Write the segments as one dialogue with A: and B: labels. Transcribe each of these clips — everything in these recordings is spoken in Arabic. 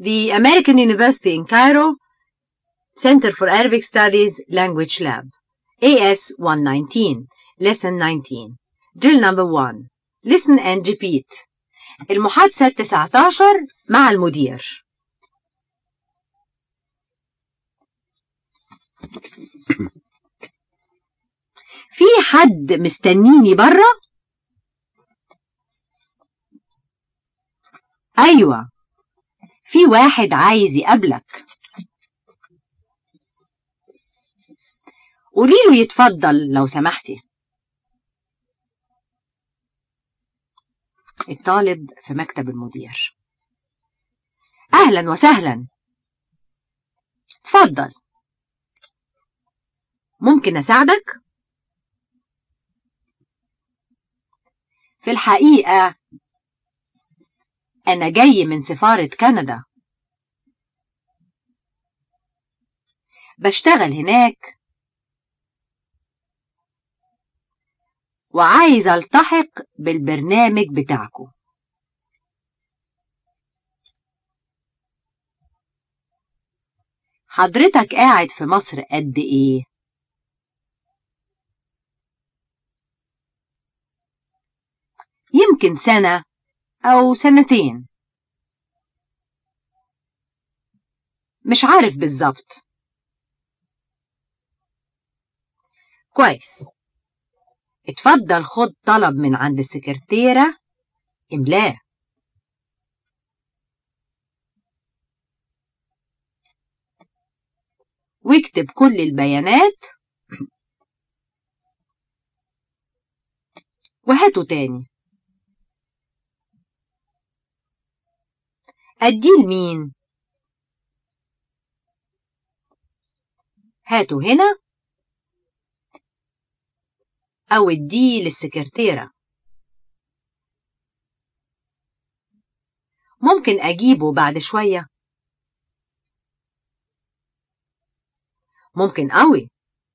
A: The American University in Cairo Center for Arabic Studies Language Lab AS 119 Lesson 19 Drill number 1 Listen and repeat. المحادثة 19 مع المدير. في حد مستنيني برا؟ أيوة، في واحد عايز يقابلك. قوليله يتفضل لو سمحتي. الطالب في مكتب المدير. أهلا وسهلا. اتفضل. ممكن أساعدك؟ في الحقيقة أنا جاي من سفارة كندا، بشتغل هناك وعايز ألتحق بالبرنامج بتاعكم. حضرتك قاعد في مصر قد إيه؟ يمكن سنة أو سنتين، مش عارف بالظبط. كويس، اتفضل خد طلب من عند السكرتيرة املاه. واكتب كل البيانات وهاته تاني. أديه لمين؟ هاته هنا أو اديه للسكرتيرة. ممكن أجيبه بعد شوية؟ ممكن قوي.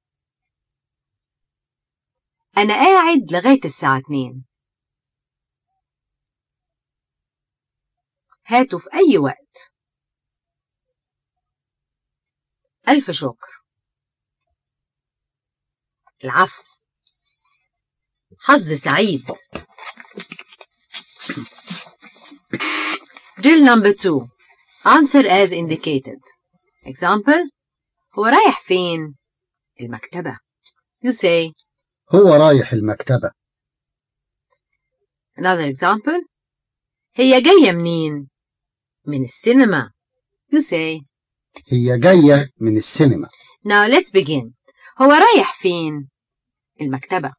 A: أنا قاعد لغاية الساعة 2. هاته في أي وقت. ألف شكر. العفو. حظ سعيد. Drill number 2 Answer as indicated. Example هو رايح فين؟ المكتبة. You say
B: هو رايح المكتبة.
A: Another example هي جاية منين؟ من السينما. You say
B: هي جاية من السينما.
A: Now let's begin. هو رايح فين؟ المكتبة.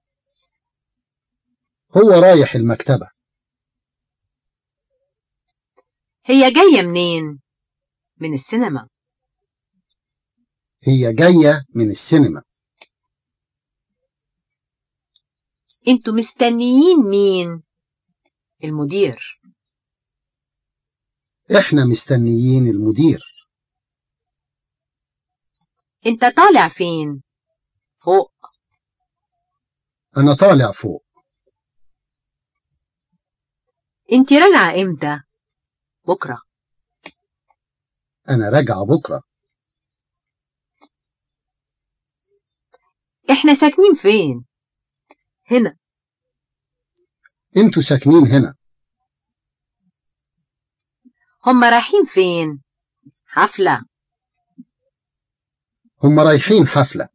B: هو رايح المكتبة.
A: هي جاية منين؟ من السينما.
B: هي جاية من السينما.
A: انتوا مستنيين مين؟ المدير.
B: احنا مستنيين المدير.
A: انت طالع فين؟ فوق.
B: انا طالع فوق.
A: انت راجعة امتى؟ بكرة.
B: انا راجعة بكرة.
A: احنا ساكنين فين؟ هنا.
B: انتوا ساكنين هنا.
A: هم رايحين فين؟ حفلة.
B: هم رايحين حفلة.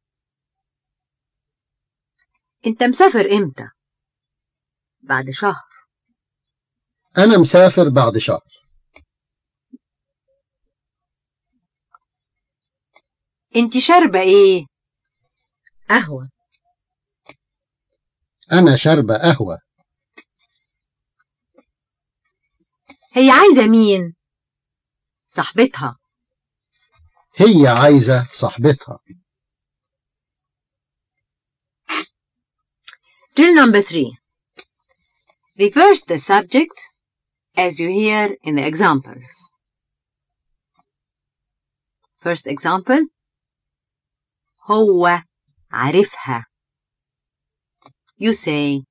A: انت مسافر امتى؟ بعد شهر.
B: انا مسافر بعد شهر.
A: انت شاربة ايه؟ قهوة.
B: انا شاربة قهوة.
A: هي عايزة مين؟ صاحبتها.
B: هي عايزة صاحبتها.
A: Drill number 3 Reverse the subject as you hear in the examples. First example هو عارفها. You say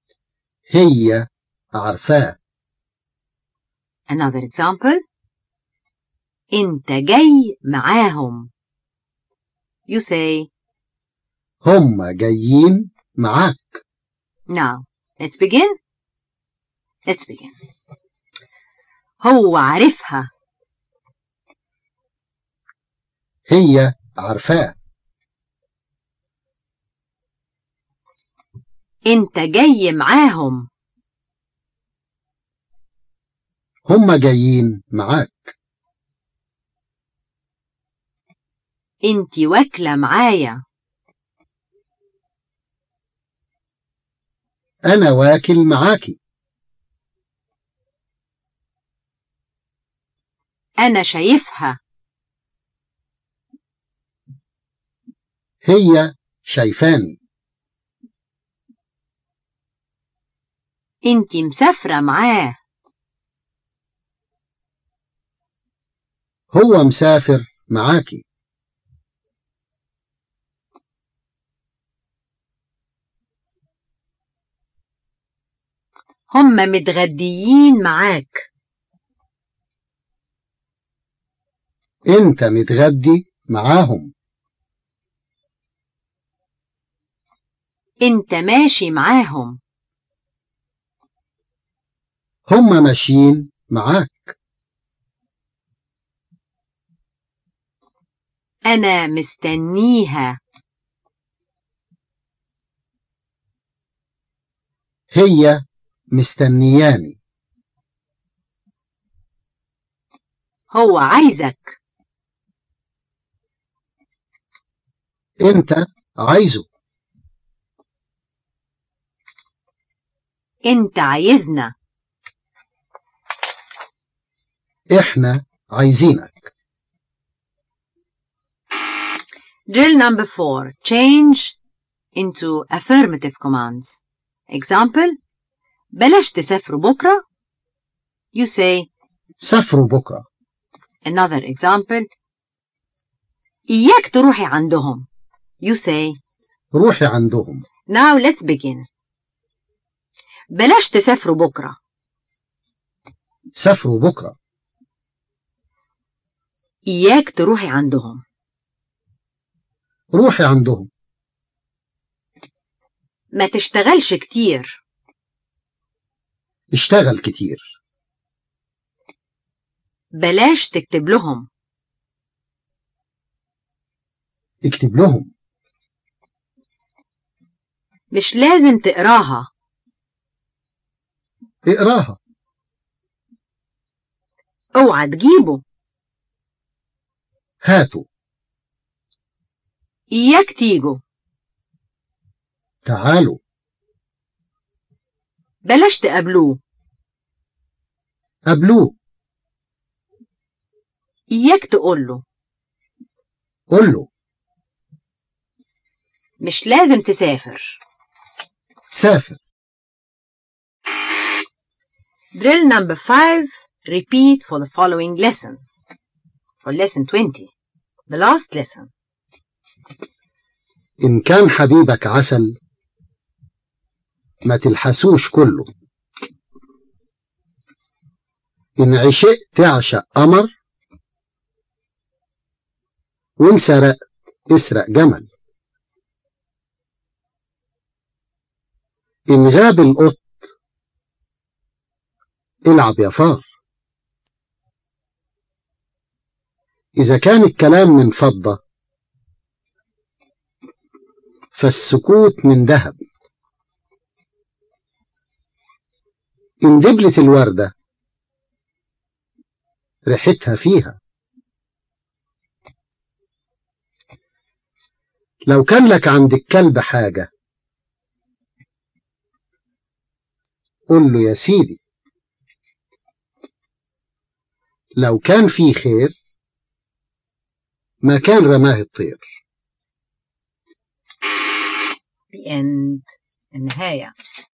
B: هي عارفاه.
A: Another example انت جاي معاهم. You say
B: هم جايين معاك.
A: now. Let's begin. Let's begin. هو عارفها.
B: هي عارفاه.
A: انت جاي معاهم.
B: هم جايين معاك.
A: انتي واكلة معايا.
B: أنا واكل معاكي.
A: أنا شايفها.
B: هي شايفاني.
A: انتي مسافرة معاه.
B: هو مسافر معاكي.
A: هم متغديين معاك.
B: أنت متغدي معاهم.
A: انت ماشي معاهم.
B: هم ماشيين معاك.
A: أنا مستنيها.
B: هي مستنياني.
A: هو عايزك.
B: أنت عايزه.
A: انت عايزنا.
B: إحنا عايزينك.
A: Drill number 4. Change into affirmative commands. Example. بلاش تسافروا بكرة. You say.
B: سافروا بكرة.
A: Another example. إياك تروحي عندهم. You say.
B: روحي عندهم.
A: Now let's begin. بلاش تسافروا بكرة.
B: سافروا بكرة.
A: إياك تروحي عندهم.
B: روحي عندهم.
A: ما تشتغلش كتير.
B: اشتغل كتير.
A: بلاش تكتب لهم.
B: اكتب لهم.
A: مش لازم تقراها.
B: اقراها.
A: اوعى تجيبه.
B: هاتوا.
A: إياك تيجوا.
B: تعالوا.
A: بلاش تقابلوه.
B: قابلوه.
A: إياك تقوله.
B: قول له.
A: مش لازم تسافر.
B: سافر.
A: Drill number 5. Repeat for the following lesson. For lesson 20. The last lesson.
B: إن كان حبيبك عسل ما تلحسوش كله. إن عشقت تعشق قمر وإن سرقت اسرق جمل. إن غاب القط العب يا فار. إذا كان الكلام من فضة فالسكوت من ذهب. إن دبلت الوردة ريحتها فيها. لو كان لك عند الكلب حاجة قل له يا سيدي. لو كان في خير ما كان رماه الطير.
A: The end. النهاية.